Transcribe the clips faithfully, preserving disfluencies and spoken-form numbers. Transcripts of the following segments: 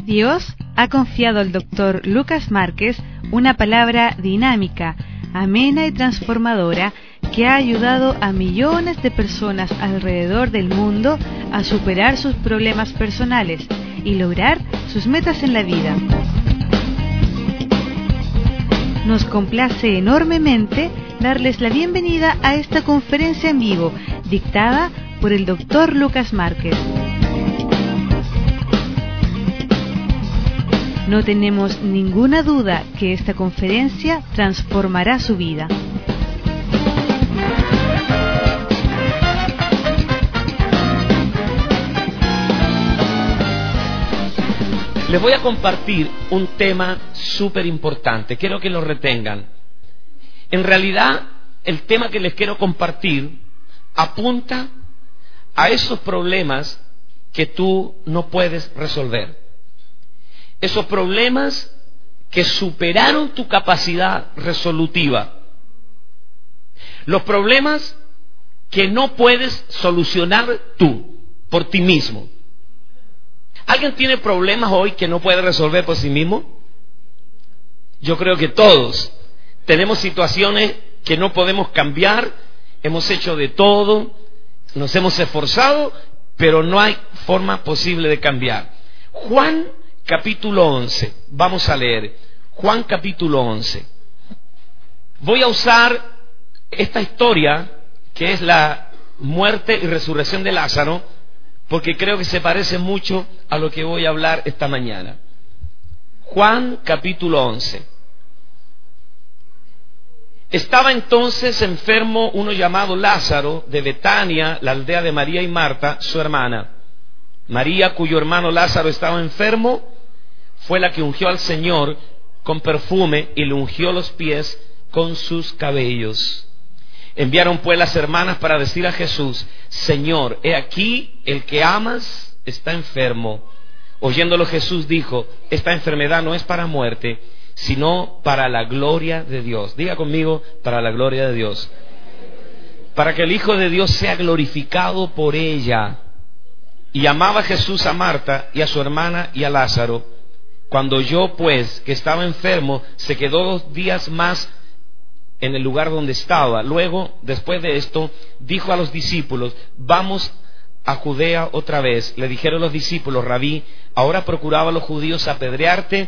Dios ha confiado al doctor Lucas Márquez una palabra dinámica, amena y transformadora que ha ayudado a millones de personas alrededor del mundo a superar sus problemas personales y lograr sus metas en la vida. Nos complace enormemente darles la bienvenida a esta conferencia en vivo, dictada por el doctor Lucas Márquez. No tenemos ninguna duda que esta conferencia transformará su vida. Les voy a compartir un tema súper importante, quiero que lo retengan. En realidad, el tema que les quiero compartir apunta a esos problemas que tú no puedes resolver. Esos problemas que superaron tu capacidad resolutiva. Los problemas que no puedes solucionar tú, por ti mismo. ¿Alguien tiene problemas hoy que no puede resolver por sí mismo? Yo creo que todos tenemos situaciones que no podemos cambiar, hemos hecho de todo, nos hemos esforzado, pero no hay forma posible de cambiar. Juan capítulo once, vamos a leer, Juan capítulo once. Voy a usar esta historia, que es la muerte y resurrección de Lázaro, porque creo que se parece mucho a lo que voy a hablar esta mañana. Juan capítulo once. Estaba entonces enfermo uno llamado Lázaro de Betania, la aldea de María y Marta, su hermana. María, cuyo hermano Lázaro estaba enfermo, fue la que ungió al Señor con perfume y le ungió los pies con sus cabellos. Enviaron pues las hermanas para decir a Jesús: Señor, he aquí el que amas está enfermo. Oyéndolo Jesús dijo: esta enfermedad no es para muerte, sino para la gloria de Dios. Diga conmigo: para la gloria de Dios. Para que el Hijo de Dios sea glorificado por ella. Y amaba Jesús a Marta y a su hermana y a Lázaro. Cuando oyó pues que estaba enfermo, se quedó dos días más en el lugar donde estaba. Luego, después de esto, dijo a los discípulos: vamos a Judea otra vez. Le dijeron los discípulos: Rabí, ahora procuraban los judíos apedrearte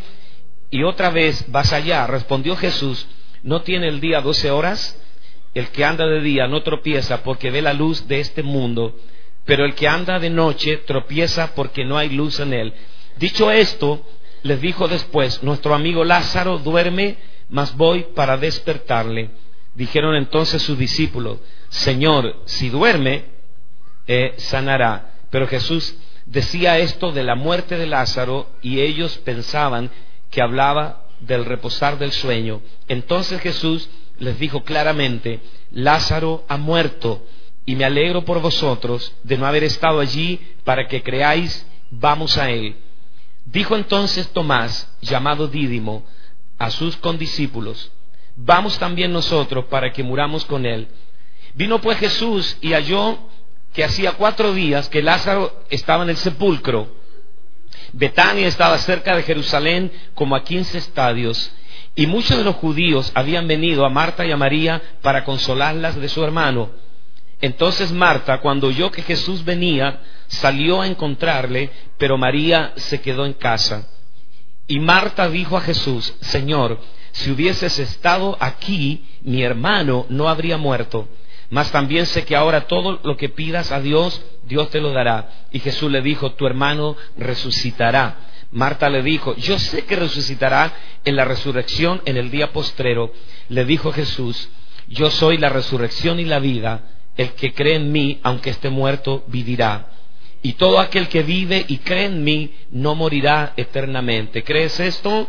y otra vez vas allá. Respondió Jesús: ¿no tiene el día doce horas? El que anda de día no tropieza porque ve la luz de este mundo, pero el que anda de noche tropieza porque no hay luz en él. Dicho esto, les dijo después: nuestro amigo Lázaro duerme, mas voy para despertarle. Dijeron entonces sus discípulos: Señor, si duerme, eh, sanará. Pero Jesús decía esto de la muerte de Lázaro, y ellos pensaban que hablaba del reposar del sueño. Entonces Jesús les dijo claramente: Lázaro ha muerto, y me alegro por vosotros de no haber estado allí para que creáis. Vamos a él. Dijo entonces Tomás, llamado Dídimo, a sus condiscípulos: vamos también nosotros para que muramos con él. Vino pues Jesús y halló que hacía cuatro días que Lázaro estaba en el sepulcro. Betania estaba cerca de Jerusalén, como a quince estadios, y muchos de los judíos habían venido a Marta y a María para consolarlas de su hermano. Entonces Marta, cuando oyó que Jesús venía, salió a encontrarle, pero María se quedó en casa. Y Marta dijo a Jesús: Señor, si hubieses estado aquí, mi hermano no habría muerto. Mas también sé que ahora todo lo que pidas a Dios, Dios te lo dará. Y Jesús le dijo: tu hermano resucitará. Marta le dijo: yo sé que resucitará en la resurrección en el día postrero. Le dijo Jesús: yo soy la resurrección y la vida. El que cree en mí, aunque esté muerto, vivirá. Y todo aquel que vive y cree en mí no morirá eternamente. ¿Crees esto?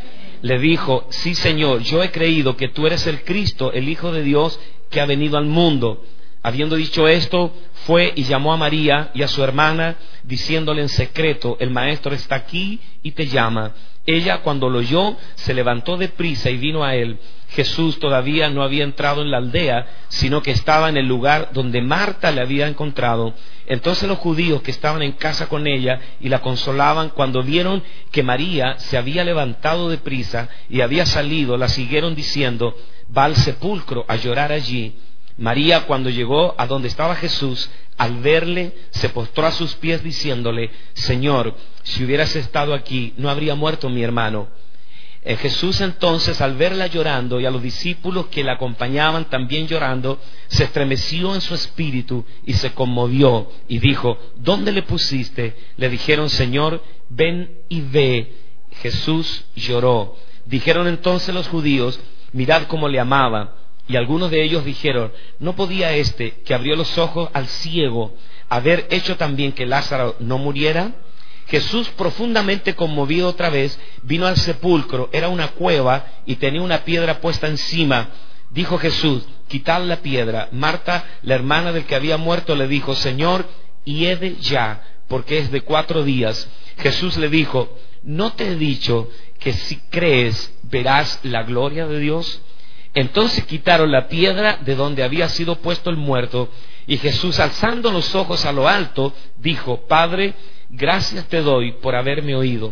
Le dijo: sí, Señor, yo he creído que tú eres el Cristo, el Hijo de Dios, que ha venido al mundo. Habiendo dicho esto, fue y llamó a María y a su hermana, diciéndole en secreto: el maestro está aquí y te llama. Ella, cuando lo oyó, se levantó de prisa y vino a él. Jesús todavía no había entrado en la aldea, sino que estaba en el lugar donde Marta le había encontrado. Entonces los judíos que estaban en casa con ella y la consolaban, cuando vieron que María se había levantado de prisa y había salido, la siguieron diciendo: va al sepulcro a llorar allí. María, cuando llegó a donde estaba Jesús, al verle, se postró a sus pies diciéndole: Señor, si hubieras estado aquí, no habría muerto mi hermano. Eh, Jesús entonces, al verla llorando y a los discípulos que la acompañaban también llorando, se estremeció en su espíritu y se conmovió y dijo: ¿dónde le pusiste? Le dijeron: Señor, ven y ve. Jesús lloró. Dijeron entonces los judíos: mirad cómo le amaba. Y algunos de ellos dijeron: ¿no podía este, que abrió los ojos al ciego, haber hecho también que Lázaro no muriera? Jesús, profundamente conmovido otra vez, vino al sepulcro. Era una cueva y tenía una piedra puesta encima. Dijo Jesús: quitad la piedra. Marta, la hermana del que había muerto, le dijo: Señor, hiede ya, porque es de cuatro días. Jesús le dijo: ¿no te he dicho que si crees verás la gloria de Dios? Entonces quitaron la piedra de donde había sido puesto el muerto, y Jesús, alzando los ojos a lo alto, dijo: Padre, gracias te doy por haberme oído.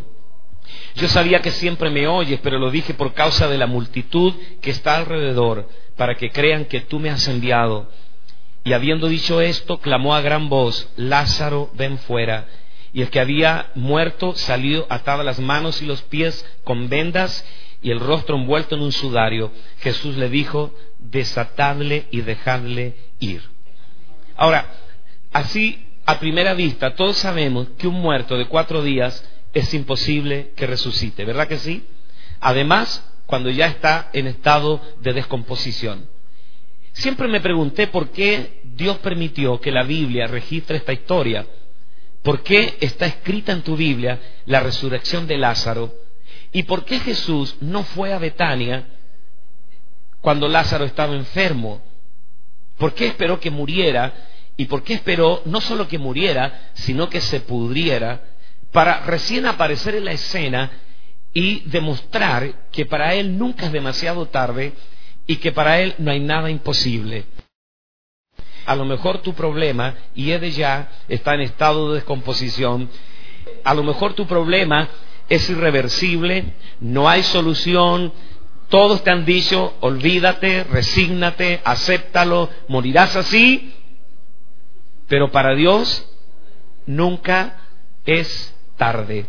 Yo sabía que siempre me oyes, pero lo dije por causa de la multitud que está alrededor, para que crean que tú me has enviado. Y habiendo dicho esto, clamó a gran voz: Lázaro, ven fuera. Y el que había muerto salió, ataba las manos y los pies con vendas y el rostro envuelto en un sudario. Jesús le dijo: desatadle y dejadle ir. Ahora, así a primera vista todos sabemos que un muerto de cuatro días es imposible que resucite, ¿verdad que sí? Además, cuando ya está en estado de descomposición. Siempre me pregunté por qué Dios permitió que la Biblia registre esta historia. ¿Por qué está escrita en tu Biblia la resurrección de Lázaro? ¿Y por qué Jesús no fue a Betania cuando Lázaro estaba enfermo? ¿Por qué esperó que muriera? ¿Y por qué esperó no solo que muriera, sino que se pudriera, para recién aparecer en la escena y demostrar que para Él nunca es demasiado tarde y que para Él no hay nada imposible? A lo mejor tu problema, y es de ya, está en estado de descomposición. A lo mejor tu problema es irreversible, no hay solución. Todos te han dicho: olvídate, resígnate, acéptalo, morirás así. Pero para Dios nunca es tarde.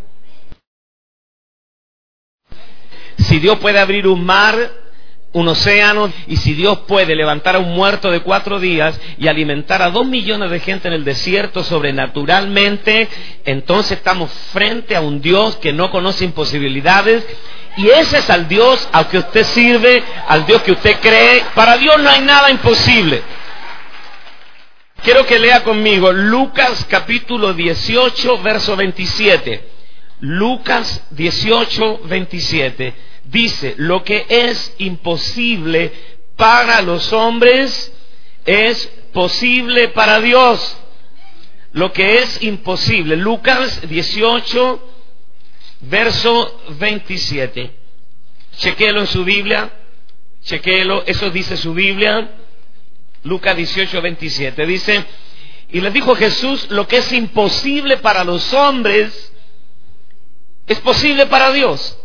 Si Dios puede abrir un mar, un océano, y si Dios puede levantar a un muerto de cuatro días y alimentar a dos millones de gente en el desierto sobrenaturalmente, entonces estamos frente a un Dios que no conoce imposibilidades. Y ese es al Dios al que usted sirve, al Dios que usted cree. Para Dios no hay nada imposible. Quiero que lea conmigo Lucas capítulo dieciocho, verso veintisiete. Lucas dieciocho, veintisiete. Dice: lo que es imposible para los hombres es posible para Dios. Lo que es imposible. Lucas dieciocho, verso veintisiete. Chequéelo en su Biblia. Chequéelo, eso dice su Biblia. Lucas dieciocho, veintisiete. Dice: y les dijo Jesús: lo que es imposible para los hombres es posible para Dios.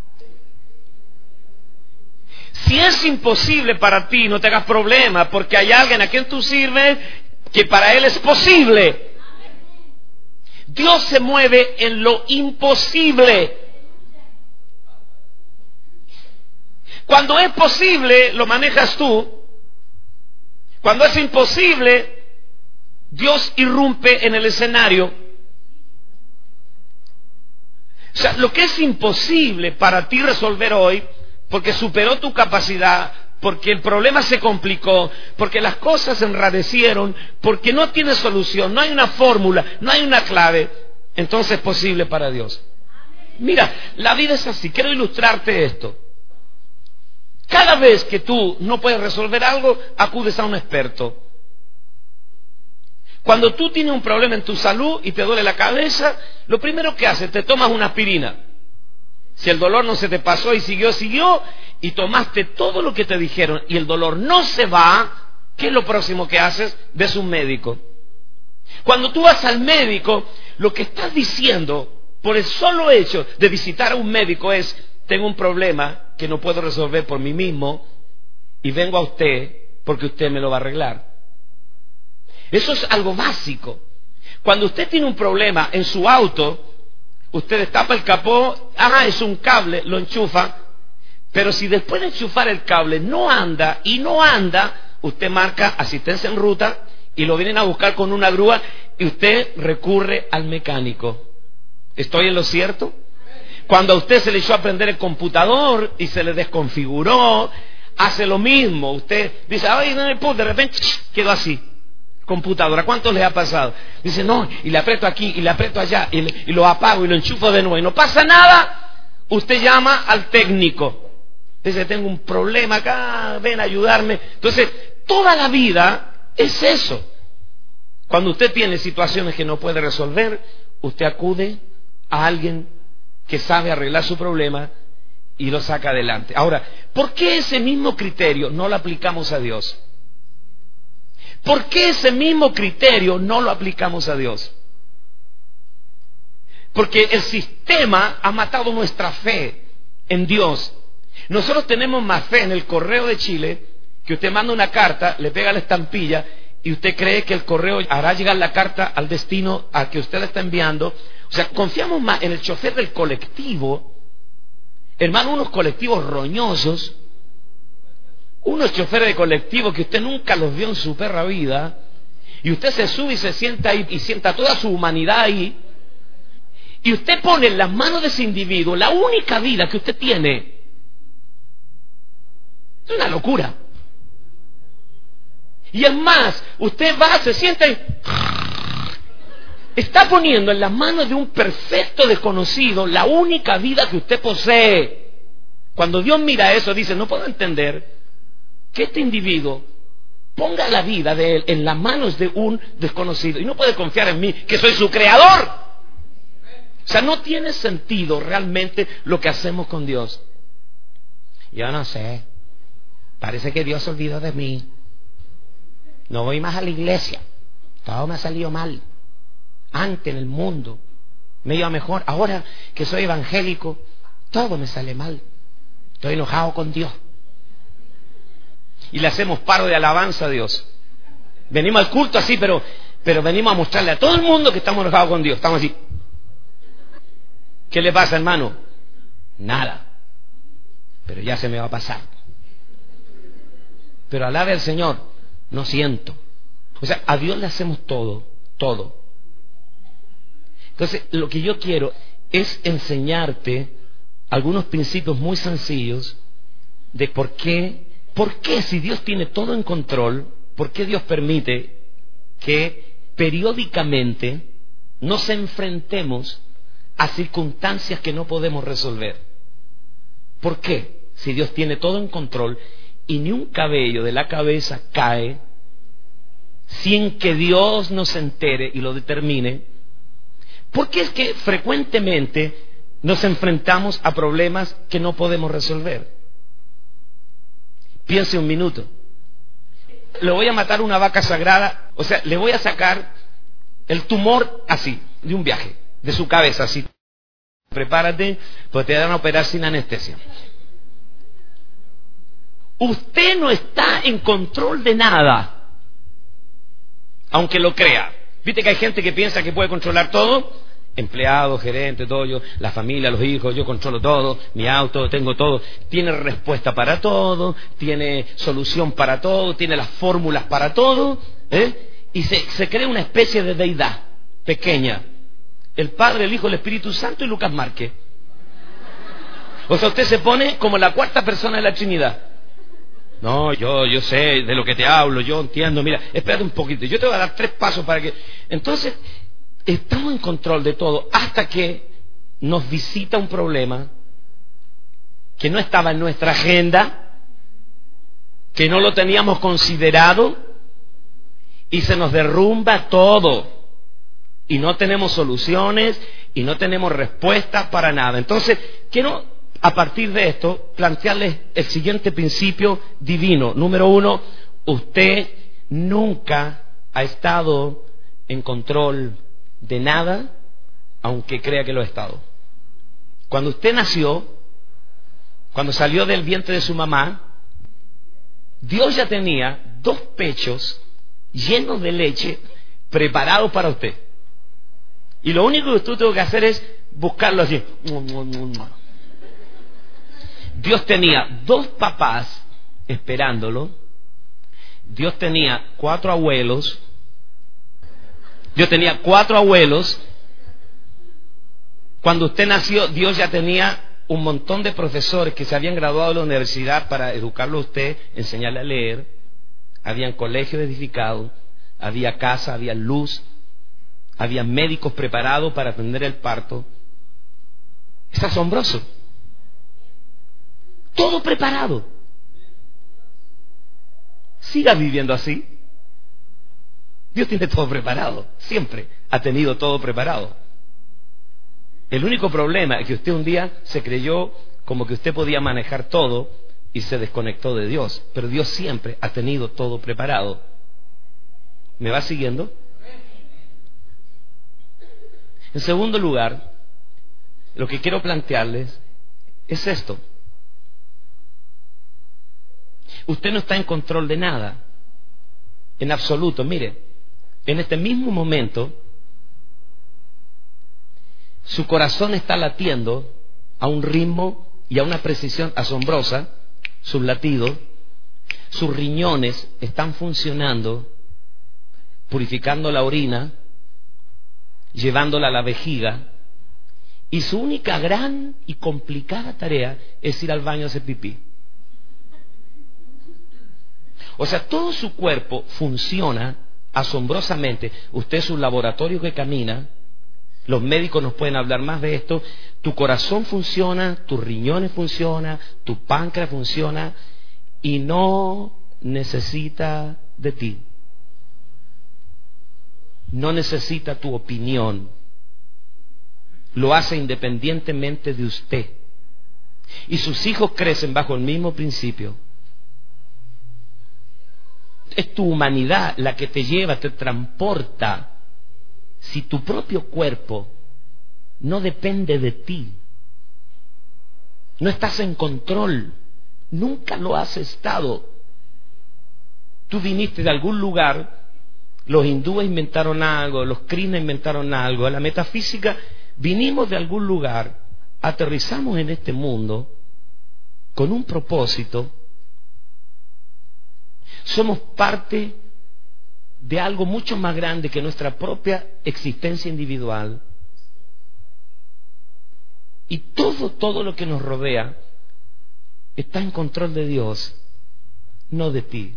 Si es imposible para ti, no te hagas problema, porque hay alguien a quien tú sirves que para él es posible. Dios se mueve en lo imposible. Cuando es posible, lo manejas tú. Cuando es imposible, Dios irrumpe en el escenario. O sea, lo que es imposible para ti resolver hoy, porque superó tu capacidad, porque el problema se complicó, porque las cosas se enrarecieron, porque no tiene solución, no hay una fórmula, no hay una clave, entonces es posible para Dios. Mira, la vida es así. Quiero ilustrarte esto. Cada vez que tú no puedes resolver algo, acudes a un experto. Cuando tú tienes un problema en tu salud y te duele la cabeza, lo primero que haces, te tomas una aspirina. Si el dolor no se te pasó y siguió, siguió, y tomaste todo lo que te dijeron y el dolor no se va, ¿qué es lo próximo que haces? Ves un médico. Cuando tú vas al médico, lo que estás diciendo por el solo hecho de visitar a un médico es: tengo un problema que no puedo resolver por mí mismo y vengo a usted porque usted me lo va a arreglar. Eso es algo básico. Cuando usted tiene un problema en su auto, usted destapa el capó, ah, es un cable, lo enchufa, pero si después de enchufar el cable no anda y no anda, usted marca asistencia en ruta y lo vienen a buscar con una grúa y usted recurre al mecánico. ¿Estoy en lo cierto? Cuando a usted se le echó a aprender el computador y se le desconfiguró, hace lo mismo. Usted dice, ay, no, de repente quedó así. Computadora, ¿cuántos les ha pasado? Dice, no, y le aprieto aquí y le aprieto allá y, le, y lo apago y lo enchufo de nuevo y no pasa nada. Usted llama al técnico. Dice, tengo un problema acá, ven a ayudarme. Entonces, toda la vida es eso. Cuando usted tiene situaciones que no puede resolver, usted acude a alguien que sabe arreglar su problema y lo saca adelante. Ahora, ¿por qué ese mismo criterio no lo aplicamos a Dios? ¿Por qué ese mismo criterio no lo aplicamos a Dios? Porque el sistema ha matado nuestra fe en Dios. Nosotros tenemos más fe en el correo de Chile, que usted manda una carta, le pega la estampilla y usted cree que el correo hará llegar la carta al destino al que usted la está enviando. O sea, confiamos más en el chofer del colectivo, hermano, unos colectivos roñosos, unos choferes de colectivo que usted nunca los vio en su perra vida, y usted se sube y se sienta ahí y sienta toda su humanidad ahí, y usted pone en las manos de ese individuo la única vida que usted tiene. Es una locura. Y es más, usted va, se sienta y está poniendo en las manos de un perfecto desconocido la única vida que usted posee. Cuando Dios mira eso, dice, no puedo entender que este individuo ponga la vida de él en las manos de un desconocido y no puede confiar en mí, que soy su creador. O sea, no tiene sentido realmente lo que hacemos con Dios. Yo no sé, parece que Dios se olvidó de mí. No voy más a la iglesia, todo me ha salido mal. Antes en el mundo me iba mejor, ahora que soy evangélico todo me sale mal. Estoy enojado con Dios. Y le hacemos paro de alabanza a Dios. Venimos al culto así, pero, pero venimos a mostrarle a todo el mundo que estamos enojados con Dios. Estamos así. ¿Qué le pasa, hermano? Nada. Pero ya se me va a pasar. Pero alabe al Señor, no siento. O sea, a Dios le hacemos todo, todo. Entonces, lo que yo quiero es enseñarte algunos principios muy sencillos de por qué, por qué si Dios tiene todo en control, por qué Dios permite que periódicamente nos enfrentemos a circunstancias que no podemos resolver. ¿Por qué? Si Dios tiene todo en control y ni un cabello de la cabeza cae sin que Dios nos entere y lo determine. ¿Por qué es que frecuentemente nos enfrentamos a problemas que no podemos resolver? Piense un minuto. Le voy a matar una vaca sagrada, o sea, le voy a sacar el tumor así, de un viaje, de su cabeza así. Prepárate, pues te van a operar sin anestesia. Usted no está en control de nada, aunque lo crea. ¿Viste que hay gente que piensa que puede controlar todo? Empleado, gerente, todo, yo, la familia, los hijos, yo controlo todo, mi auto, tengo todo. Tiene respuesta para todo, tiene solución para todo, tiene las fórmulas para todo, ¿eh? Y se, se crea una especie de deidad pequeña. El Padre, el Hijo, el Espíritu Santo y Lucas Márquez. O sea, usted se pone como la cuarta persona de la Trinidad. No, yo, yo sé de lo que te hablo, yo entiendo. Mira, espérate un poquito, yo te voy a dar tres pasos para que... Entonces, estamos en control de todo hasta que nos visita un problema que no estaba en nuestra agenda, que no lo teníamos considerado y se nos derrumba todo. Y no tenemos soluciones y no tenemos respuestas para nada. Entonces, quiero a partir de esto, plantearles el siguiente principio divino. Número uno, usted nunca ha estado en control de nada, aunque crea que lo ha estado. Cuando usted nació, cuando salió del vientre de su mamá, Dios ya tenía dos pechos llenos de leche preparados para usted. Y lo único que usted tuvo que hacer es buscarlo así. Dios tenía dos papás esperándolo. Dios tenía cuatro abuelos. Dios tenía cuatro abuelos. Cuando usted nació, Dios ya tenía un montón de profesores que se habían graduado de la universidad para educarlo a usted, enseñarle a leer. Habían colegios edificados, había casa, había luz, había médicos preparados para atender el parto. Es asombroso. Todo preparado. Siga viviendo así. Dios tiene todo preparado. Siempre ha tenido todo preparado. El único problema es que usted un día se creyó como que usted podía manejar todo y se desconectó de Dios. Pero Dios siempre ha tenido todo preparado. ¿Me va siguiendo? En segundo lugar, lo que quiero plantearles es esto. Usted no está en control de nada, en absoluto. Mire, en este mismo momento, su corazón está latiendo a un ritmo y a una precisión asombrosa, sus latidos, sus riñones están funcionando, purificando la orina, llevándola a la vejiga, y su única gran y complicada tarea es ir al baño a hacer pipí. O sea, todo su cuerpo funciona asombrosamente. Usted es un laboratorio que camina. Los médicos nos pueden hablar más de esto. Tu corazón funciona, tus riñones funcionan, tu páncreas funciona y no necesita de ti. No necesita tu opinión. Lo hace independientemente de usted. Y sus hijos crecen bajo el mismo principio. Es tu humanidad la que te lleva, te transporta. Si tu propio cuerpo no depende de ti, no estás en control, nunca lo has estado. Tú viniste de algún lugar, los hindúes inventaron algo, los krishnas inventaron algo, la metafísica, vinimos de algún lugar, aterrizamos en este mundo con un propósito. Somos parte de algo mucho más grande que nuestra propia existencia individual. Y todo, todo lo que nos rodea está en control de Dios, no de ti.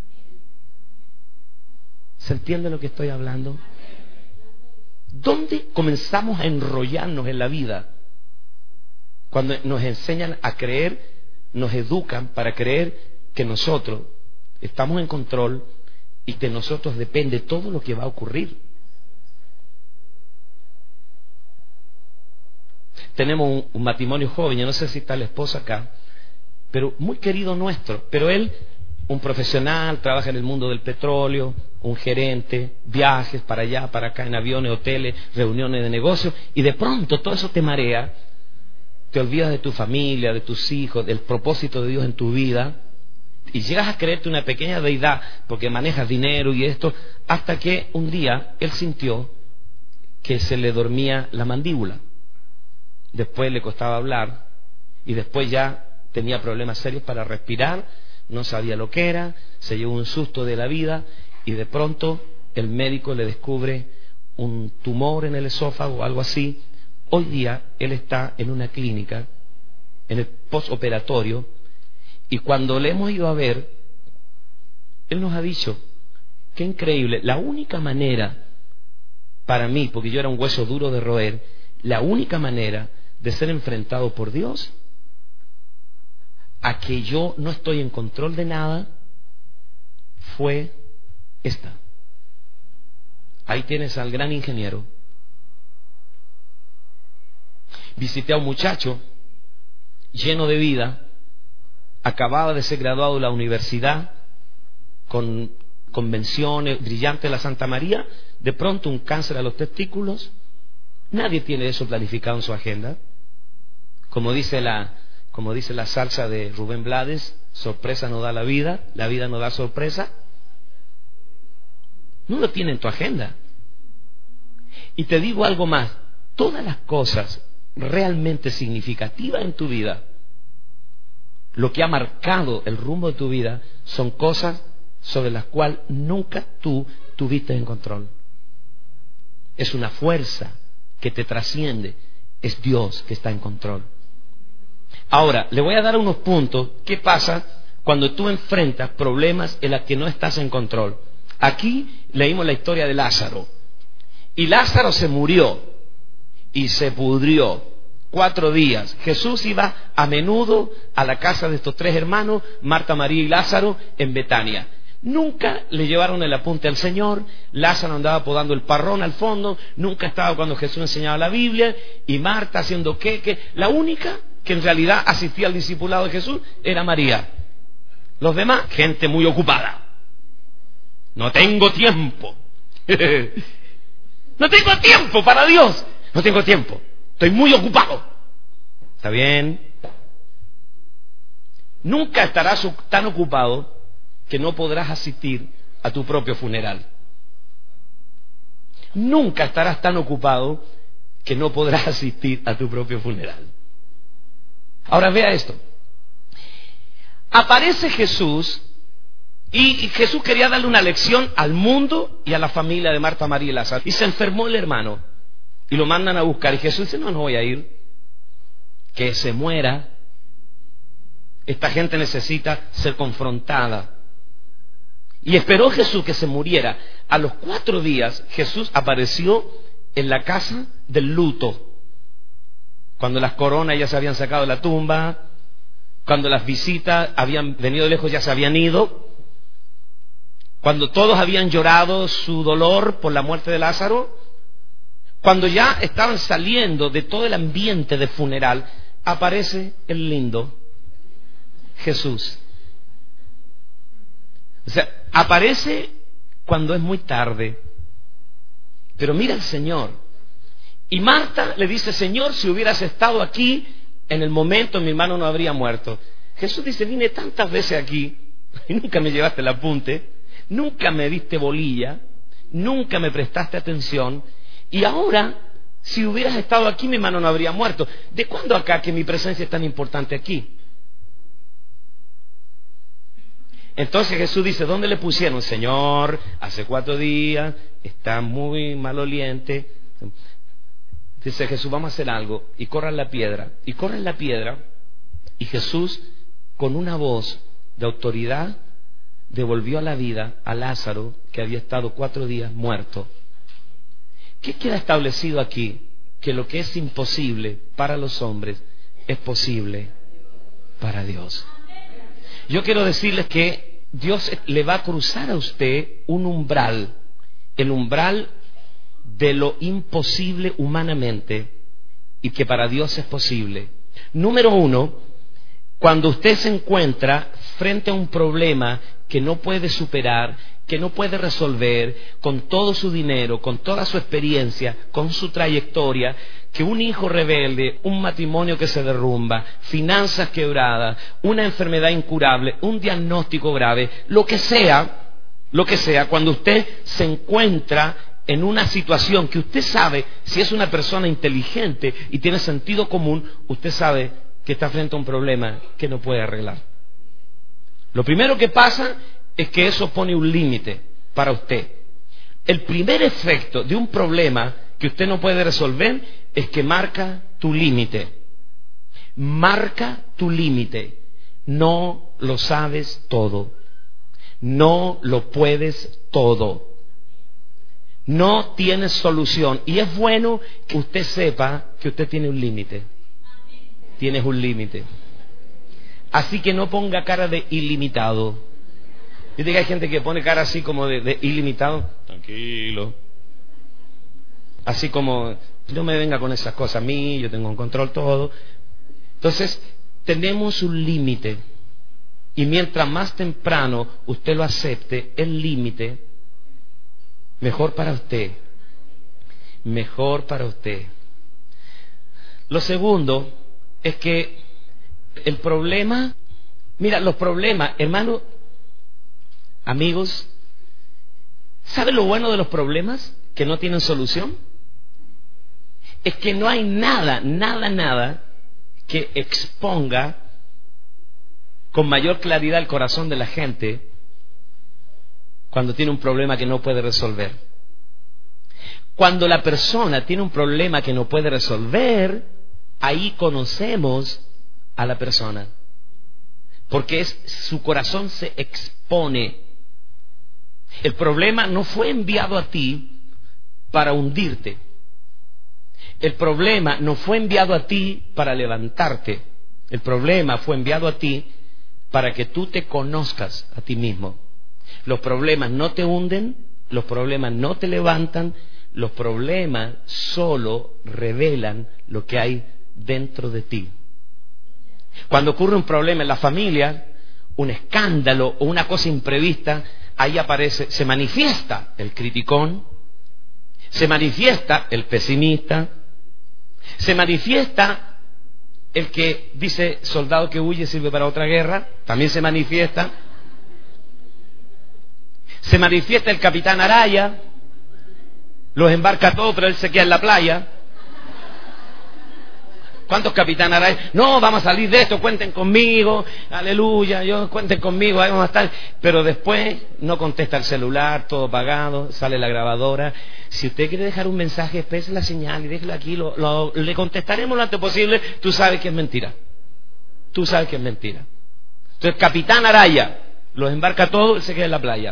¿Se entiende lo que estoy hablando? ¿Dónde comenzamos a enrollarnos en la vida? Cuando nos enseñan a creer, nos educan para creer que nosotros estamos en control y de nosotros depende todo lo que va a ocurrir. Tenemos un, un matrimonio joven, yo no sé si está la esposa acá, pero muy querido nuestro, pero él, un profesional, trabaja en el mundo del petróleo, un gerente, viajes para allá, para acá, en aviones, hoteles, reuniones de negocios, y de pronto todo eso te marea, te olvidas de tu familia, de tus hijos, del propósito de Dios en tu vida, y llegas a creerte una pequeña deidad porque manejas dinero y esto, hasta que un día él sintió que se le dormía la mandíbula. Después le costaba hablar y después ya tenía problemas serios para respirar, no sabía lo que era, se llevó un susto de la vida y de pronto el médico le descubre un tumor en el esófago o algo así. Hoy día él está en una clínica, en el postoperatorio, y cuando le hemos ido a ver, él nos ha dicho, qué increíble, la única manera para mí, porque yo era un hueso duro de roer, la única manera de ser enfrentado por Dios a que yo no estoy en control de nada fue esta. Ahí tienes al gran ingeniero. Visité a un muchacho lleno de vida, acababa de ser graduado de la universidad, con convenciones, brillante de la Santa María, de pronto un cáncer a los testículos. Nadie tiene eso planificado en su agenda. Como dice la, como dice la salsa de Rubén Blades, sorpresa no da la vida, la vida no da sorpresa. No lo tiene en tu agenda. Y te digo algo más, todas las cosas realmente significativas en tu vida, lo que ha marcado el rumbo de tu vida, son cosas sobre las cuales nunca tú tuviste en control. Es una fuerza que te trasciende, es Dios que está en control. Ahora, le voy a dar unos puntos. ¿Qué pasa cuando tú enfrentas problemas en los que no estás en control? Aquí leímos la historia de Lázaro. Y Lázaro se murió y se pudrió cuatro días. Jesús iba a menudo a la casa de estos tres hermanos, Marta, María y Lázaro, en Betania. Nunca le llevaron el apunte al Señor. Lázaro andaba podando el parrón al fondo, nunca estaba cuando Jesús enseñaba la Biblia, y Marta haciendo queque. La única que en realidad asistía al discipulado de Jesús era María. Los demás, gente muy ocupada. No tengo tiempo. No tengo tiempo para Dios. No tengo tiempo. Estoy muy ocupado. ¿Está bien? Nunca estarás tan ocupado que no podrás asistir a tu propio funeral. Nunca estarás tan ocupado que no podrás asistir a tu propio funeral. Ahora vea esto. Aparece Jesús y Jesús quería darle una lección al mundo y a la familia de Marta, María y Lázaro. Y se enfermó el hermano y lo mandan a buscar. Y Jesús dice: no, no voy a ir. Que se muera. Esta gente necesita ser confrontada. Y esperó Jesús que se muriera. A los cuatro días Jesús apareció en la casa del luto. Cuando las coronas ya se habían sacado de la tumba, cuando las visitas habían venido de lejos, ya se habían ido, cuando todos habían llorado su dolor por la muerte de Lázaro, cuando ya estaban saliendo de todo el ambiente de funeral, aparece el lindo Jesús. O sea, aparece cuando es muy tarde. Pero mira al Señor. Y Marta le dice: Señor, si hubieras estado aquí en el momento, mi hermano no habría muerto. Jesús dice: vine tantas veces aquí y nunca me llevaste el apunte, nunca me diste bolilla, nunca me prestaste atención, y ahora, si hubieras estado aquí, mi hermano no habría muerto. ¿De cuándo acá que mi presencia es tan importante aquí? Entonces Jesús dice: ¿dónde le pusieron? Señor, hace cuatro días, está muy maloliente. Dice Jesús: vamos a hacer algo. Y corran la piedra. Y corren la piedra. Y Jesús, con una voz de autoridad, devolvió a la vida a Lázaro, que había estado cuatro días muerto. ¿Qué queda establecido aquí? Que lo que es imposible para los hombres es posible para Dios. Yo quiero decirles que Dios le va a cruzar a usted un umbral, el umbral de lo imposible humanamente, y que para Dios es posible. Número uno, cuando usted se encuentra frente a un problema que no puede superar, que no puede resolver, con todo su dinero, con toda su experiencia, con su trayectoria, que un hijo rebelde, un matrimonio que se derrumba, finanzas quebradas, una enfermedad incurable, un diagnóstico grave, lo que sea, lo que sea, cuando usted se encuentra en una situación que usted sabe, si es una persona inteligente y tiene sentido común, usted sabe que está frente a un problema que no puede arreglar. Lo primero que pasa es que eso pone un límite para usted. El primer efecto de un problema que usted no puede resolver es que marca tu límite. Marca tu límite. No lo sabes todo. No lo puedes todo. No tienes solución. Y es bueno que usted sepa que usted tiene un límite. Tienes un límite. Así que no ponga cara de ilimitado. Viste que hay gente que pone cara así como de, de ilimitado. Tranquilo. Así como, no me venga con esas cosas a mí, yo tengo en control todo. Entonces, tenemos un límite. Y mientras más temprano usted lo acepte, el límite, mejor para usted. Mejor para usted. Lo segundo es que el problema, mira, los problemas, hermano, amigos, ¿sabe lo bueno de los problemas que no tienen solución? Es que no hay nada, nada, nada que exponga con mayor claridad el corazón de la gente cuando tiene un problema que no puede resolver. Cuando la persona tiene un problema que no puede resolver, ahí conocemos a la persona, porque es, su corazón se expone. El problema no fue enviado a ti para hundirte. El problema no fue enviado a ti para levantarte. El problema fue enviado a ti para que tú te conozcas a ti mismo. Los problemas no te hunden, los problemas no te levantan, los problemas solo revelan lo que hay dentro de ti. Cuando ocurre un problema en la familia, un escándalo o una cosa imprevista, ahí aparece, se manifiesta el criticón, se manifiesta el pesimista, se manifiesta el que dice soldado que huye sirve para otra guerra, también se manifiesta. Se manifiesta el capitán Araya, los embarca todos, pero él se queda en la playa. ¿Cuántos capitán Araya? No, vamos a salir de esto, cuenten conmigo, aleluya, yo cuenten conmigo, ahí vamos a estar. Pero después no contesta el celular, todo apagado, sale la grabadora. Si usted quiere dejar un mensaje, exprese la señal y déjelo aquí, lo, lo, le contestaremos lo antes posible. Tú sabes que es mentira. Tú sabes que es mentira. Entonces, capitán Araya los embarca todos, él se queda en la playa.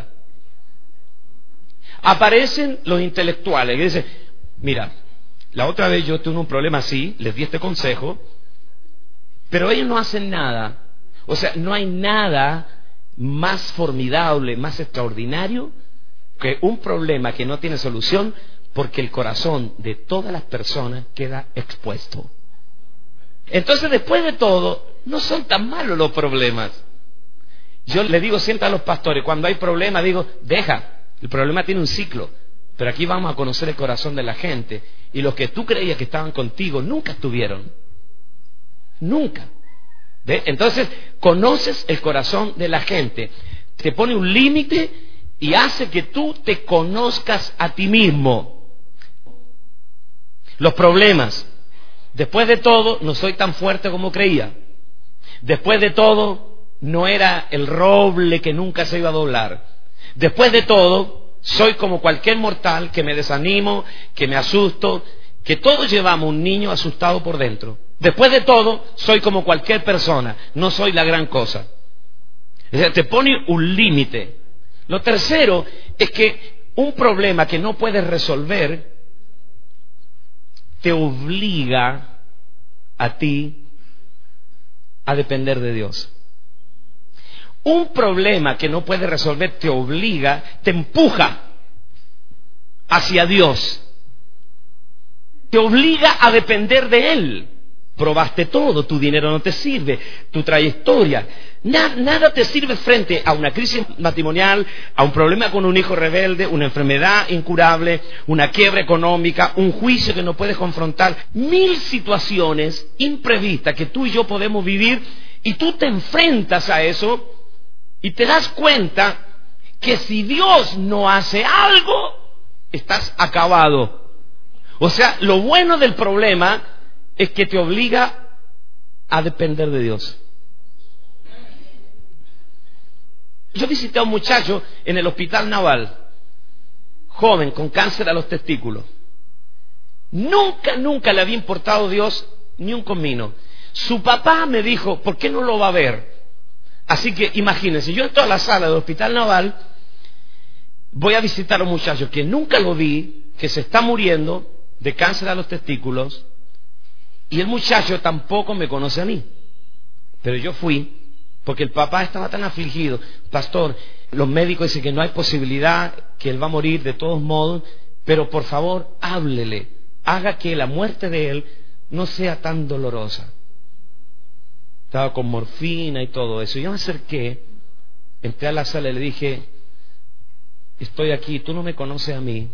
Aparecen los intelectuales que dicen, mira, la otra vez yo tuve un problema así, les di este consejo, pero ellos no hacen nada. O sea, no hay nada más formidable, más extraordinario que un problema que no tiene solución, porque el corazón de todas las personas queda expuesto. Entonces, después de todo, no son tan malos los problemas. Yo le digo siempre a los pastores, cuando hay problemas, digo, deja, el problema tiene un ciclo, pero aquí vamos a conocer el corazón de la gente. Y los que tú creías que estaban contigo nunca estuvieron. Nunca. ¿Ve? Entonces, conoces el corazón de la gente. Te pone un límite y hace que tú te conozcas a ti mismo. Los problemas. Después de todo, no soy tan fuerte como creía. Después de todo, no era el roble que nunca se iba a doblar. Después de todo, soy como cualquier mortal, que me desanimo, que me asusto, que todos llevamos un niño asustado por dentro. Después de todo, soy como cualquier persona, no soy la gran cosa. O sea, te pone un límite. Lo tercero es que un problema que no puedes resolver te obliga a ti a depender de Dios. Un problema que no puedes resolver te obliga, te empuja hacia Dios. Te obliga a depender de Él. Probaste todo, tu dinero no te sirve, tu trayectoria. Nada, nada te sirve frente a una crisis matrimonial, a un problema con un hijo rebelde, una enfermedad incurable, una quiebra económica, un juicio que no puedes confrontar. Mil situaciones imprevistas que tú y yo podemos vivir, y tú te enfrentas a eso y te das cuenta que si Dios no hace algo, estás acabado. O sea, lo bueno del problema es que te obliga a depender de Dios. Yo visité a un muchacho en el hospital naval, joven, con cáncer a los testículos. Nunca, nunca le había importado Dios ni un comino. Su papá me dijo, ¿por qué no lo va a ver? Así que imagínense, yo entro a la sala del hospital naval, voy a visitar a un muchacho que nunca lo vi, que se está muriendo de cáncer a los testículos, y el muchacho tampoco me conoce a mí. Pero yo fui, porque el papá estaba tan afligido. Pastor, los médicos dicen que no hay posibilidad, que él va a morir de todos modos, pero por favor, háblele, haga que la muerte de él no sea tan dolorosa. Estaba con morfina y todo eso. Yo me acerqué, entré a la sala y le dije, estoy aquí, tú no me conoces a mí.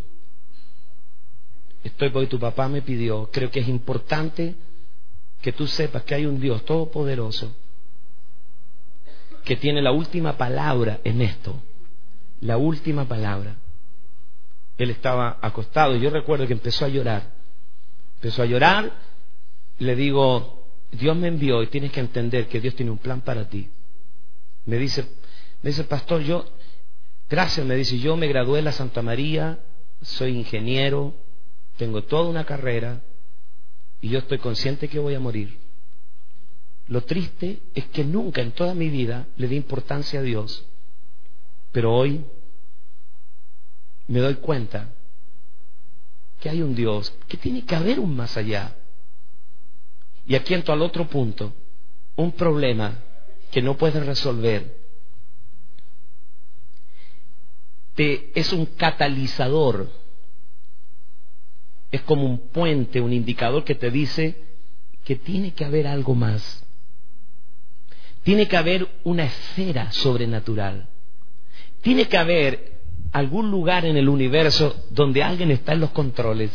Estoy porque tu papá me pidió. Creo que es importante que tú sepas que hay un Dios todopoderoso que tiene la última palabra en esto. La última palabra. Él estaba acostado y yo recuerdo que empezó a llorar. Empezó a llorar. Le digo, Dios me envió y tienes que entender que Dios tiene un plan para ti. Me dice, me dice, pastor, yo, gracias, me dice, yo me gradué en la Santa María, soy ingeniero, tengo toda una carrera y yo estoy consciente que voy a morir. Lo triste es que nunca en toda mi vida le di importancia a Dios, pero hoy me doy cuenta que hay un Dios, que tiene que haber un más allá. Y aquí entro al otro punto, un problema que no puedes resolver. Te, es un catalizador, es como un puente, un indicador que te dice que tiene que haber algo más. Tiene que haber una esfera sobrenatural. Tiene que haber algún lugar en el universo donde alguien está en los controles.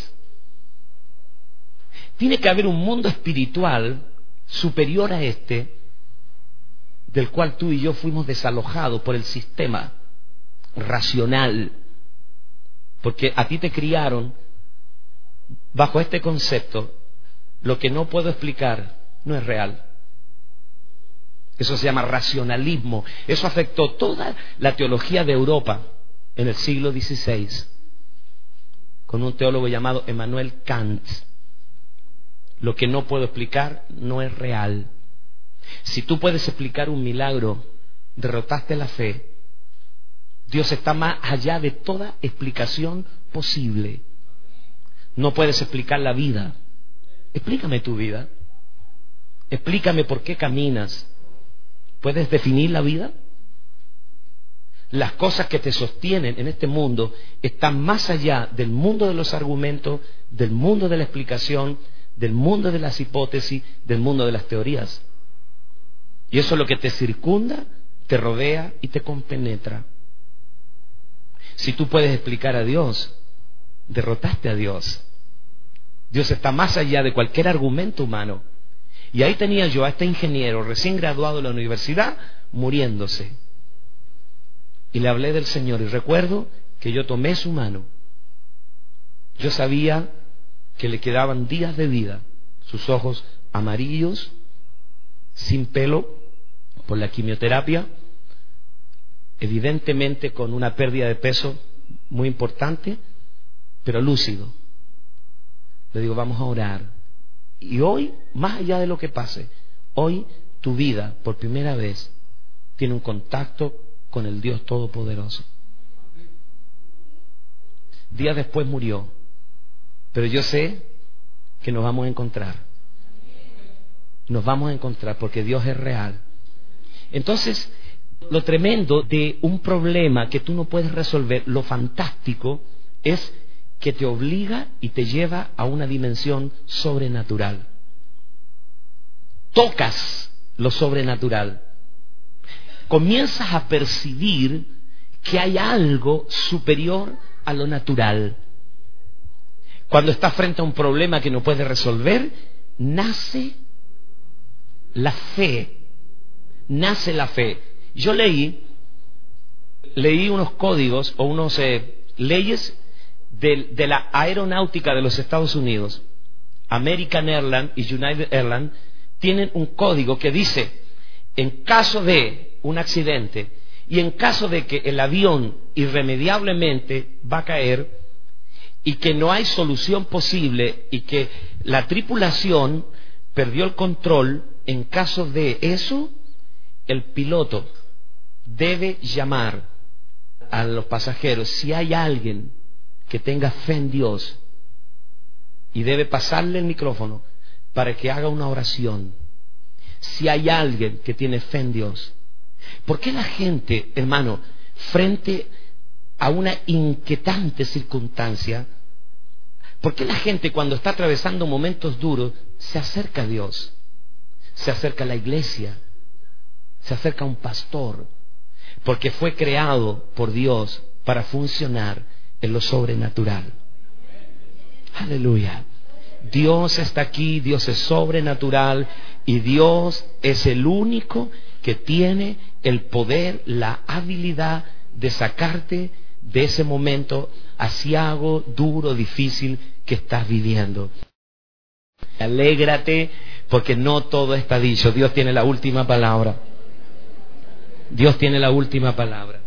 Tiene que haber un mundo espiritual superior a este, del cual tú y yo fuimos desalojados por el sistema racional. Porque a ti te criaron bajo este concepto: lo que no puedo explicar no es real. Eso se llama racionalismo. Eso afectó toda la teología de Europa en el siglo dieciséis, con un teólogo llamado Emmanuel Kant. Lo que no puedo explicar no es real. Si tú puedes explicar un milagro, derrotaste la fe. Dios está más allá de toda explicación posible. No puedes explicar la vida. Explícame tu vida. Explícame por qué caminas. ¿Puedes definir la vida? Las cosas que te sostienen en este mundo están más allá del mundo de los argumentos, del mundo de la explicación, del mundo de las hipótesis, del mundo de las teorías. Y eso es lo que te circunda, te rodea y te compenetra. Si tú puedes explicar a Dios, derrotaste a Dios. Dios está más allá de cualquier argumento humano. Y ahí tenía yo a este ingeniero recién graduado de la universidad muriéndose. Y le hablé del Señor y recuerdo que yo tomé su mano. Yo sabía que le quedaban días de vida, sus ojos amarillos, sin pelo, por la quimioterapia, evidentemente con una pérdida de peso muy importante, pero lúcido. Le digo, vamos a orar. Y hoy, más allá de lo que pase, hoy tu vida, por primera vez, tiene un contacto con el Dios Todopoderoso. Días después murió, pero yo sé que nos vamos a encontrar. Nos vamos a encontrar porque Dios es real. Entonces, lo tremendo de un problema que tú no puedes resolver, lo fantástico, es que te obliga y te lleva a una dimensión sobrenatural. Tocas lo sobrenatural. Comienzas a percibir que hay algo superior a lo natural. Cuando estás frente a un problema que no puedes resolver, nace la fe. Nace la fe. Yo leí, leí unos códigos o unos eh, leyes de, de la aeronáutica de los Estados Unidos. American Airlines y United Airlines tienen un código que dice: en caso de un accidente y en caso de que el avión irremediablemente va a caer y que no hay solución posible y que la tripulación perdió el control, en caso de eso, el piloto debe llamar a los pasajeros, si hay alguien que tenga fe en Dios, y debe pasarle el micrófono para que haga una oración. Si hay alguien que tiene fe en Dios. ¿Por qué la gente, hermano, frente a una inquietante circunstancia, por qué la gente cuando está atravesando momentos duros se acerca a Dios? se acerca a la iglesia, se acerca a un pastor, porque fue creado por Dios para funcionar en lo sobrenatural. Aleluya. Dios está aquí, Dios es sobrenatural y Dios es el único que tiene el poder, la habilidad de sacarte de ese momento aciago, duro, difícil que estás viviendo. Alégrate porque no todo está dicho. Dios tiene la última palabra. Dios tiene la última palabra.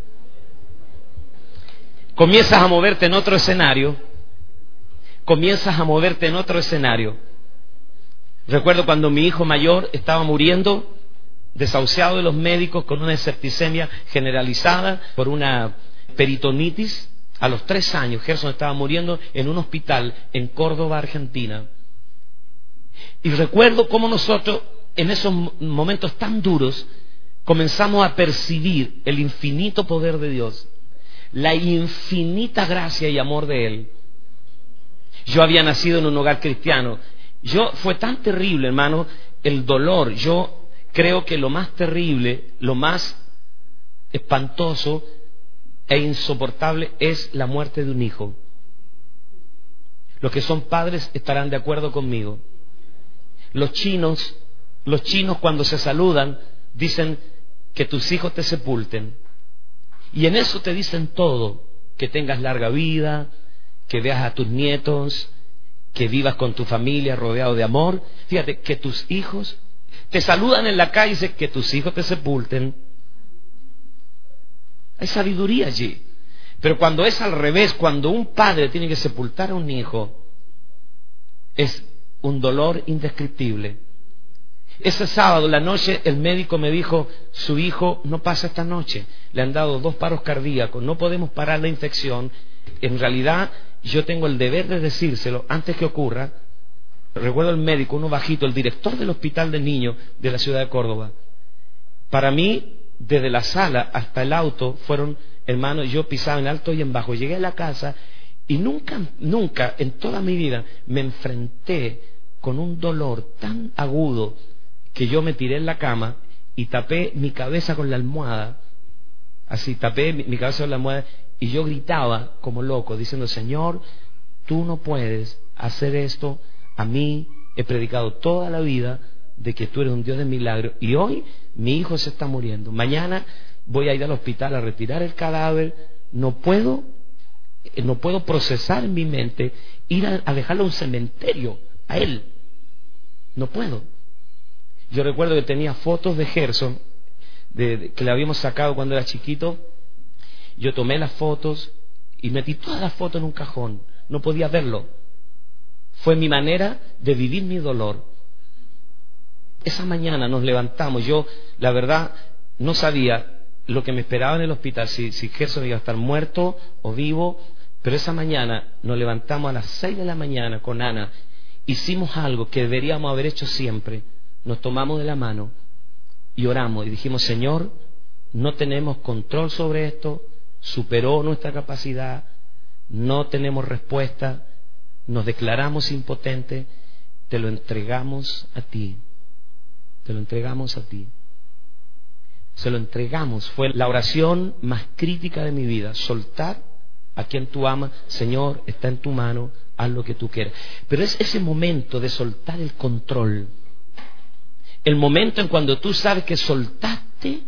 Comienzas a moverte en otro escenario. Comienzas a moverte en otro escenario. Recuerdo cuando mi hijo mayor estaba muriendo, desahuciado de los médicos con una septicemia generalizada por una peritonitis. A los tres años, Gerson estaba muriendo en un hospital en Córdoba, Argentina. Y recuerdo cómo nosotros, en esos momentos tan duros, comenzamos a percibir el infinito poder de Dios, la infinita gracia y amor de Él. Yo había nacido en un hogar cristiano. Yo fue tan terrible, hermano, el dolor. Yo creo que lo más terrible, lo más espantoso e insoportable es la muerte de un hijo. Los que son padres estarán de acuerdo conmigo. Los chinos, los chinos cuando se saludan dicen que tus hijos te sepulten. Y en eso te dicen todo, que tengas larga vida, que veas a tus nietos, que vivas con tu familia rodeado de amor. Fíjate, que tus hijos te saludan en la calle y dicen que tus hijos te sepulten. Hay sabiduría allí. Pero cuando es al revés, cuando un padre tiene que sepultar a un hijo, es un dolor indescriptible. Ese sábado, en la noche, el médico me dijo, su hijo no pasa esta noche. Le han dado dos paros cardíacos, no podemos parar la infección. En realidad, yo tengo el deber de decírselo antes que ocurra. Recuerdo el médico, uno bajito, el director del hospital de niños de la ciudad de Córdoba. Para mí, desde la sala hasta el auto fueron, hermanos, yo pisaba en alto y en bajo. Llegué a la casa y nunca, nunca en toda mi vida me enfrenté con un dolor tan agudo que yo me tiré en la cama y tapé mi cabeza con la almohada. Así, tapé mi, mi cabeza con la almohada y yo gritaba como loco diciendo, Señor, tú no puedes hacer esto. A mí he predicado toda la vida de que tú eres un Dios de milagros y hoy mi hijo se está muriendo. Mañana voy a ir al hospital a retirar el cadáver. No puedo, no puedo procesar en mi mente ir a, a dejarlo a un cementerio, a él. No puedo. Yo recuerdo que tenía fotos de Gerson, de, de, que le habíamos sacado cuando era chiquito. Yo tomé las fotos y metí todas las fotos en un cajón. No podía verlo. Fue mi manera de vivir mi dolor. Esa mañana nos levantamos. Yo, la verdad, no sabía lo que me esperaba en el hospital, si, si Gerson iba a estar muerto o vivo. Pero esa mañana nos levantamos a las seis de la mañana con Ana. Hicimos algo que deberíamos haber hecho siempre. Nos tomamos de la mano y oramos y dijimos, Señor, no tenemos control sobre esto, superó nuestra capacidad, no tenemos respuesta, nos declaramos impotentes, te lo entregamos a ti, te lo entregamos a ti. Se lo entregamos, fue la oración más crítica de mi vida, soltar a quien tú amas. Señor, está en tu mano, haz lo que tú quieras. Pero es ese momento de soltar el control, el momento en cuando tú sabes que soltaste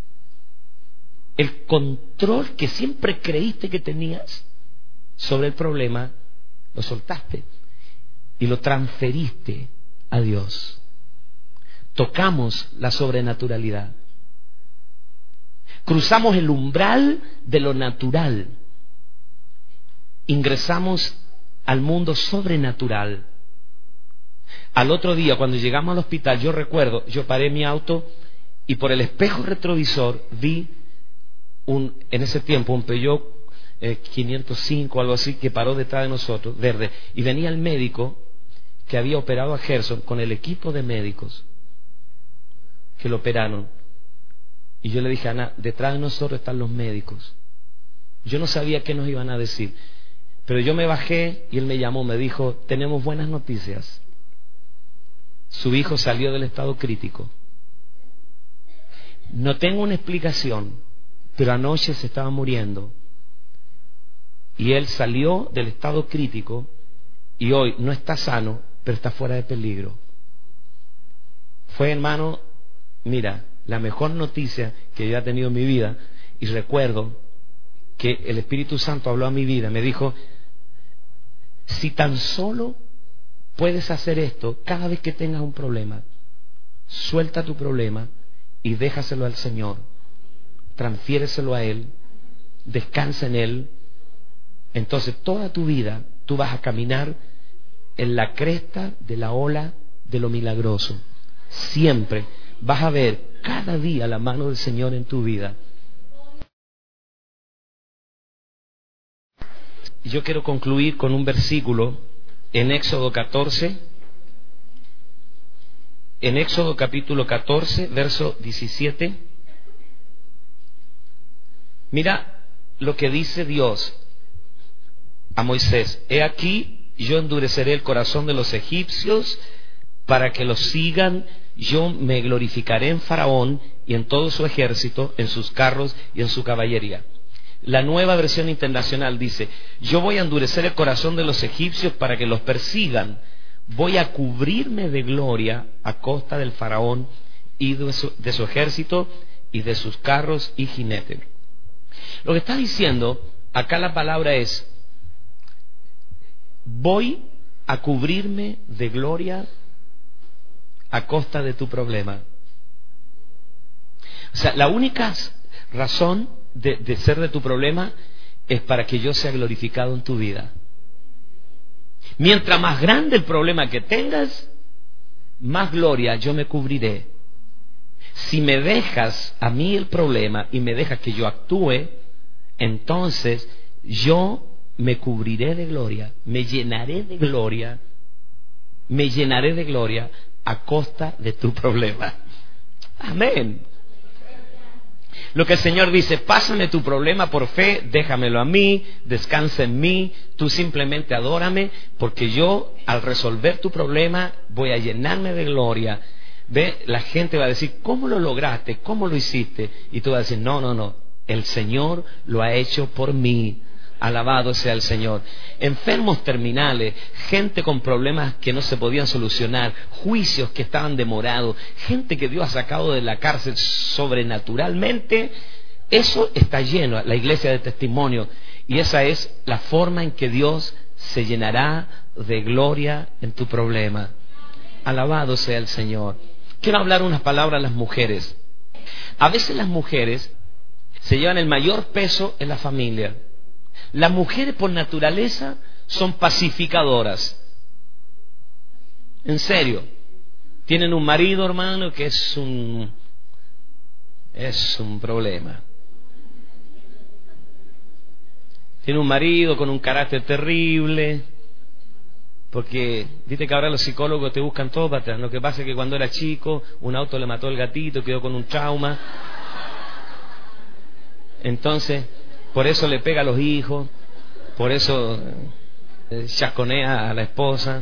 el control que siempre creíste que tenías sobre el problema, lo soltaste y lo transferiste a Dios. Tocamos la sobrenaturalidad. Cruzamos el umbral de lo natural. Ingresamos al mundo sobrenatural. Al otro día, cuando llegamos al hospital, yo recuerdo, yo paré mi auto y por el espejo retrovisor vi un, en ese tiempo un Peugeot eh, quinientos cinco, algo así, que paró detrás de nosotros, verde, y venía el médico que había operado a Gerson con el equipo de médicos que lo operaron. Y yo le dije a Ana, detrás de nosotros están los médicos. Yo no sabía qué nos iban a decir, pero yo me bajé y él me llamó, me dijo, tenemos buenas noticias. su hijo salió del estado crítico. No tengo una explicación, pero anoche se estaba muriendo. Y él salió del estado crítico y hoy no está sano, pero está fuera de peligro. Fue, hermano, mira, la mejor noticia que yo he tenido en mi vida. Y recuerdo que el Espíritu Santo habló a mi vida, me dijo: si tan solo puedes hacer esto, cada vez que tengas un problema, suelta tu problema y déjaselo al Señor, transfiéreselo a Él, descansa en Él. Entonces toda tu vida tú vas a caminar en la cresta de la ola de lo milagroso. Siempre vas a ver cada día la mano del Señor en tu vida. Yo quiero concluir con un versículo en Éxodo catorce, en Éxodo capítulo catorce, verso diecisiete. Mira lo que dice Dios a Moisés: he aquí, yo endureceré el corazón de los egipcios para que los sigan. Yo me glorificaré en Faraón y en todo su ejército, en sus carros y en su caballería. La Nueva Versión Internacional dice: yo voy a endurecer el corazón de los egipcios para que los persigan. Voy a cubrirme de gloria a costa del Faraón y de su, de su ejército y de sus carros y jinetes. Lo que está diciendo acá la palabra es: voy a cubrirme de gloria a costa de tu problema. O sea, la única razón de, de ser de tu problema es para que yo sea glorificado en tu vida. Mientras más grande el problema que tengas, más gloria yo me cubriré. Si me dejas a mí el problema y me dejas que yo actúe, entonces yo me cubriré de gloria, me llenaré de gloria, me llenaré de gloria a costa de tu problema. Amén. Lo que el Señor dice: pásame tu problema por fe, déjamelo a mí, descansa en mí, tú simplemente adórame, porque yo al resolver tu problema voy a llenarme de gloria. Ve, la gente va a decir: ¿cómo lo lograste? ¿Cómo lo hiciste? Y tú vas a decir: no, no, no, el Señor lo ha hecho por mí. Alabado sea el Señor. Enfermos terminales, gente con problemas que no se podían solucionar, juicios que estaban demorados, gente que Dios ha sacado de la cárcel sobrenaturalmente. Eso está lleno, la iglesia de testimonio. Y esa es la forma en que Dios se llenará de gloria en tu problema. Alabado sea el Señor. Quiero hablar unas palabras a las mujeres. A veces las mujeres se llevan el mayor peso en la familia. Las mujeres por naturaleza son pacificadoras. En serio. Tienen un marido, hermano, que es un es un problema. Tiene un marido con un carácter terrible. Porque viste que ahora los psicólogos te buscan todo para atrás. Lo que pasa es que cuando era chico un auto le mató al gatito, quedó con un trauma. Entonces, por eso le pega a los hijos, por eso eh, chaconea a la esposa.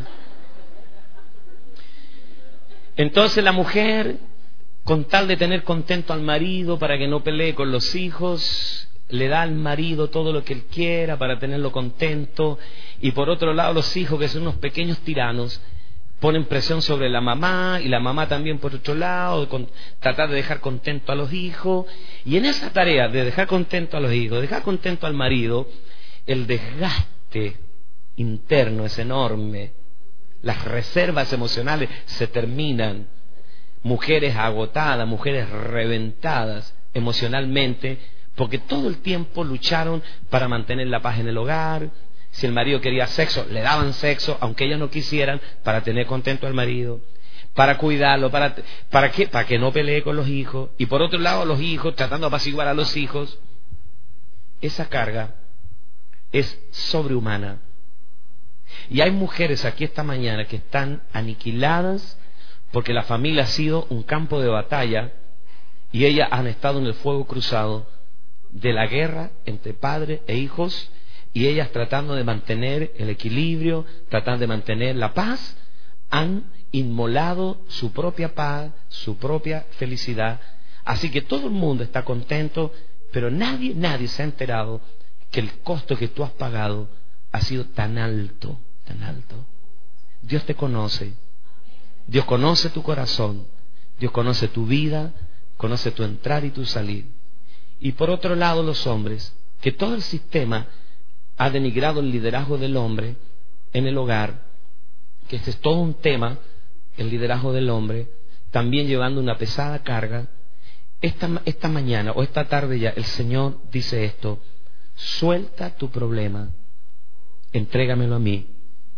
Entonces la mujer, con tal de tener contento al marido para que no pelee con los hijos, le da al marido todo lo que él quiera para tenerlo contento. Y por otro lado, los hijos, que son unos pequeños tiranos, ponen presión sobre la mamá, y la mamá también por otro lado, con, tratar de dejar contento a los hijos. Y en esa tarea de dejar contento a los hijos, dejar contento al marido, el desgaste interno es enorme. Las reservas emocionales se terminan. Mujeres agotadas, mujeres reventadas emocionalmente, porque todo el tiempo lucharon para mantener la paz en el hogar. Si el marido quería sexo, le daban sexo, aunque ellas no quisieran, para tener contento al marido, para cuidarlo, para, ¿para qué? Para que no pelee con los hijos. Y por otro lado, los hijos, tratando de apaciguar a los hijos. Esa carga es sobrehumana. Y hay mujeres aquí esta mañana que están aniquiladas porque la familia ha sido un campo de batalla y ellas han estado en el fuego cruzado de la guerra entre padres e hijos. Y ellas tratando de mantener el equilibrio, tratando de mantener la paz, han inmolado su propia paz, su propia felicidad. Así que todo el mundo está contento, pero nadie, nadie se ha enterado que el costo que tú has pagado ha sido tan alto, tan alto. Dios te conoce. Dios conoce tu corazón. Dios conoce tu vida, conoce tu entrar y tu salir. Y por otro lado, los hombres, que todo el sistema ha denigrado el liderazgo del hombre en el hogar, que este es todo un tema, el liderazgo del hombre, también llevando una pesada carga. Esta, esta mañana o esta tarde ya el Señor dice esto: suelta tu problema, entrégamelo a mí,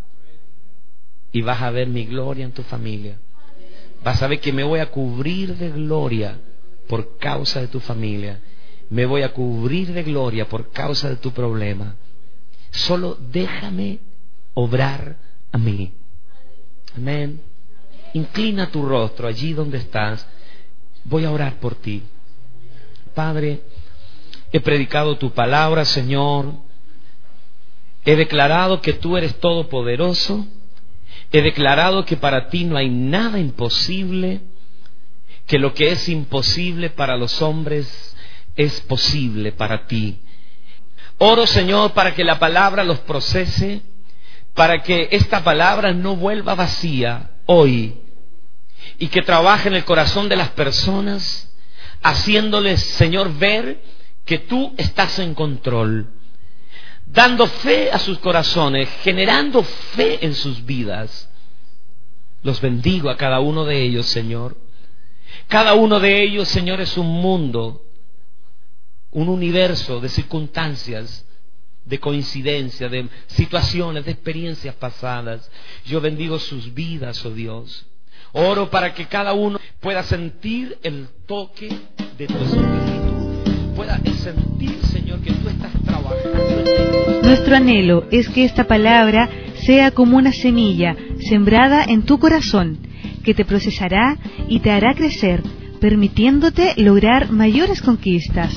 y vas a ver mi gloria en tu familia. Vas a ver que me voy a cubrir de gloria por causa de tu familia. Me voy a cubrir de gloria por causa de tu problema. Solo déjame obrar a mí. Amén. Inclina tu rostro allí donde estás. Voy a orar por ti. Padre, he predicado tu palabra, Señor. He declarado que tú eres todopoderoso. He declarado que para ti no hay nada imposible, que lo que es imposible para los hombres es posible para ti. Oro, Señor, para que la palabra los procese, para que esta palabra no vuelva vacía hoy y que trabaje en el corazón de las personas, haciéndoles, Señor, ver que tú estás en control, dando fe a sus corazones, generando fe en sus vidas. Los bendigo a cada uno de ellos, Señor. Cada uno de ellos, Señor, es un mundo, un universo de circunstancias, de coincidencias, de situaciones, de experiencias pasadas. Yo bendigo sus vidas, oh Dios. Oro para que cada uno pueda sentir el toque de tu Espíritu, pueda sentir, Señor, que tú estás trabajando en ellos. Nuestro anhelo es que esta palabra sea como una semilla sembrada en tu corazón, que te procesará y te hará crecer, permitiéndote lograr mayores conquistas.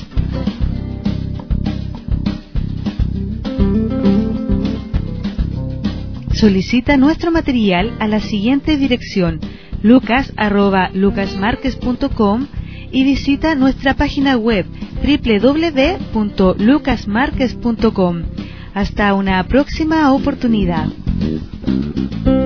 Solicita nuestro material a la siguiente dirección: lucas arroba lucasmarquez punto com y visita nuestra página web doble u doble u doble u punto lucasmarquez punto com. Hasta una próxima oportunidad.